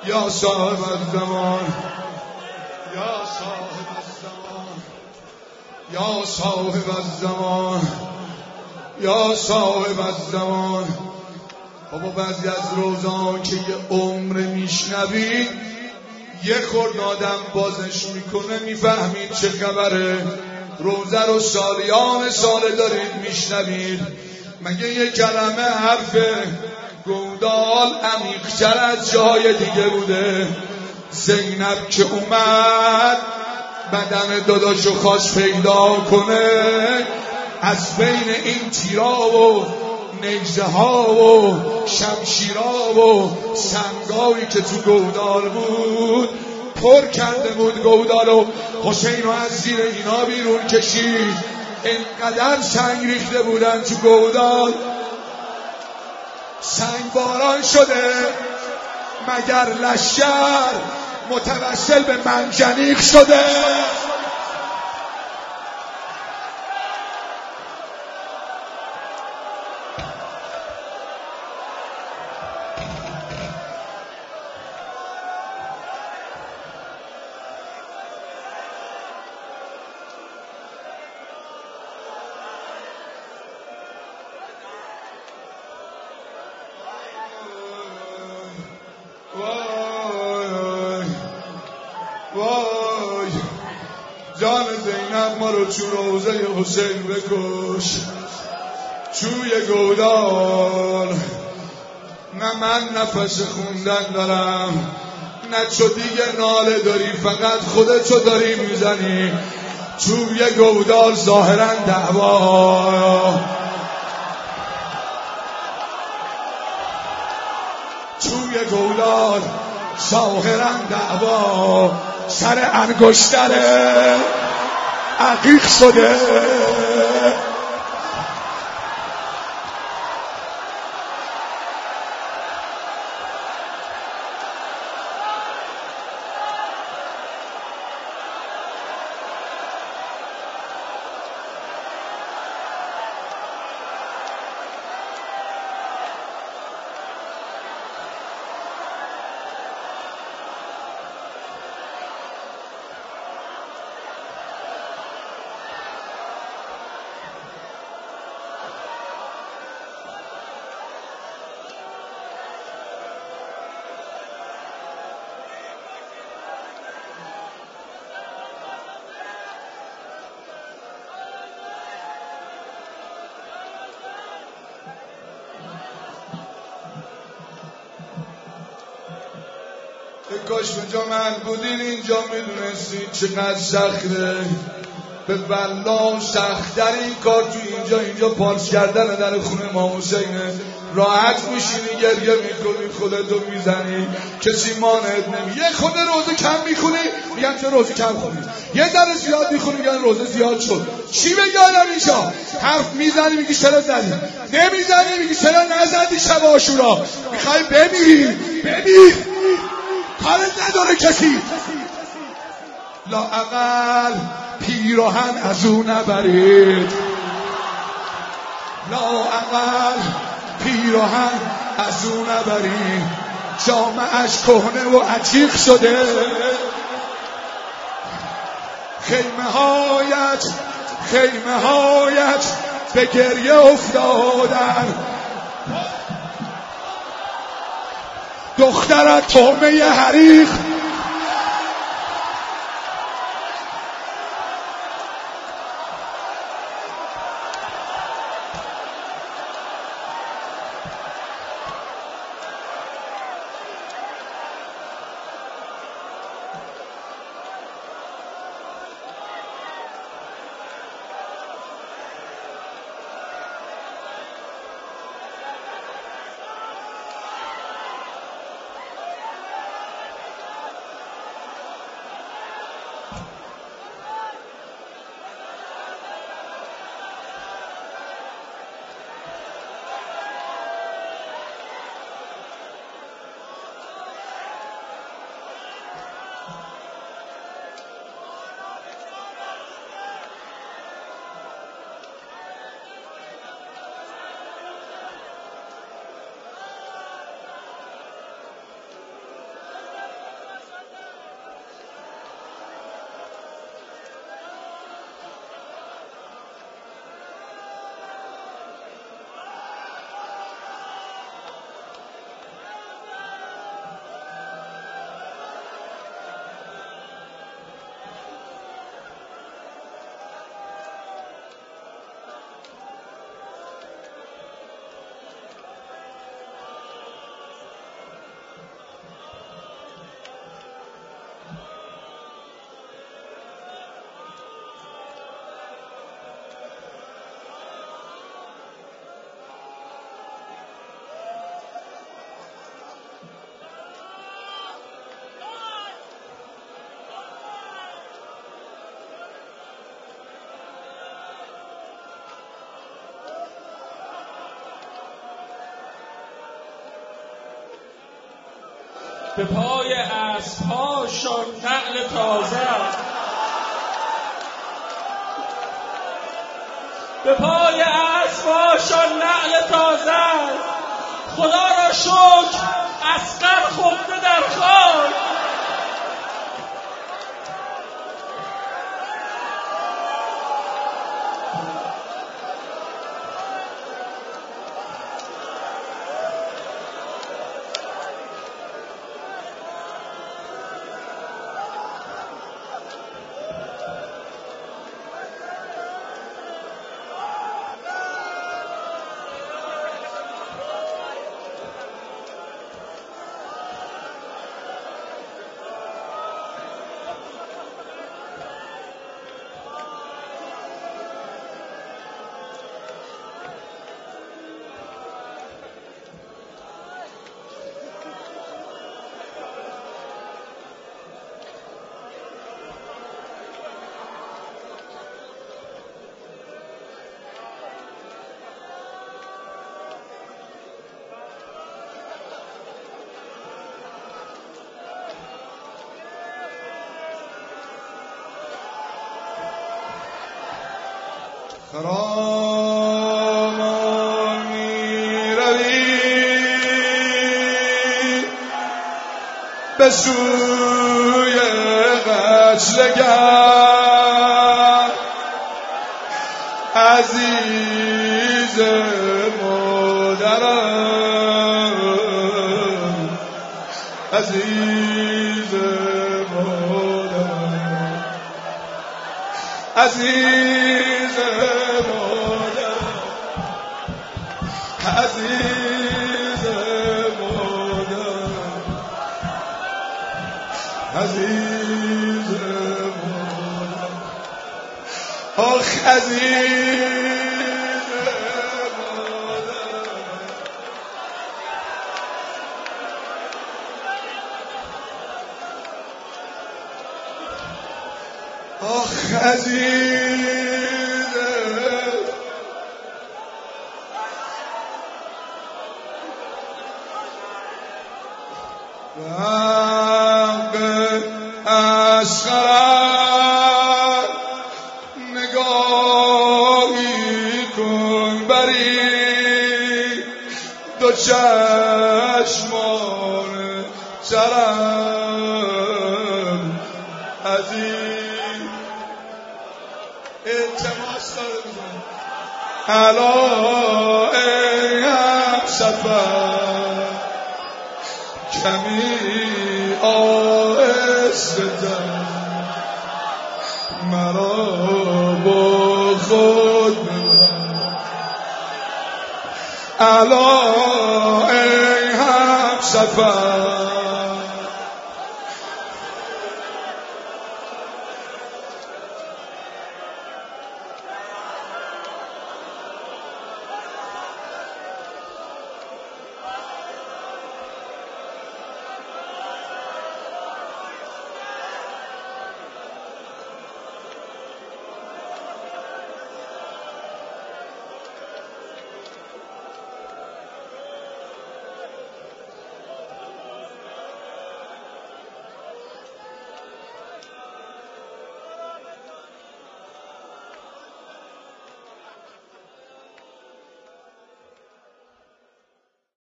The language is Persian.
یا صاحب الزمان یا صاحب الزمان یا صاحب الزمان یا صاحب الزمان. بابا بعضی از روزان که یه عمر میشنوید یه خورد آدم بازش میکنه میفهمید چه خبره. روزه رو سالیان سال دارید میشنوید، مگه یه کلمه حرف گودال عمیق‌تر از جای دیگه بوده؟ زینب که اومد بدن داداشو خواست پیدا کنه، از بین این تیرا و نیزه ها و شمشیرها و سنگایی که تو گودال بود پر کرده بود گودال و حسین رو از زیر اینا بیرون کشید. اینقدر سنگ ریخته بودن تو گودال، سنگ باران شده. مگر لشکر متوسل به منجنیق شده؟ وای جان زینب ما رو چو روزه حسین بکش چوی گودال. نه من نفس خوندن دارم نه چو دیگه ناله داری، فقط خودتو داری میزنی چوی گودال. ظاهرا دعوا چوی گودال، ظاهرا دعوا سر انگشتر عقیق شده. کاش به جا من بودین اینجا میدونستید چقدر سخته. به والله سخت‌تر این کار تو اینجا پارس کردن در خونه امام حسینه. راحت میشینی گریه میکنی خودتو میزنی کسی مانعت نمی. یه خود روزه کم میخونی میگن چه روزه کم خونی، یه ذره زیاد میخونی میگن روزه زیاد شد. چی بگم اینجا؟ حرف میزنی میگی چرا زدی، نمیزنی میگی چرا نزدی. شب عاشورا میخوای ببین کارت نداره کسی. لااقل پیراهن از او نبرید، لااقل پیراهن از او نبرید. جامعش کهنه و عتیق شده، خیمه هایت به گریه افتادن. دخترت طعمه حریق به پای اسب‌هاشان نعل تازه است، به پای اسب‌هاشان نعل تازه است. خدا را شکر اصغر خفته در خاک. خرامان می روی به سوی قتلگر، عزیز مادرم، عزیز مادرم، عزیز مادرم، عزیز مادرم، عزیز مادرم، آخ عزیز مادرم، آخ عزیز رق اصغر نگاهی کن بری دو چشمان سرم، عزیز التماس داره بزن الا ای همسفر کمی آهسته تر مرا با خود ببر، الا ای همسفر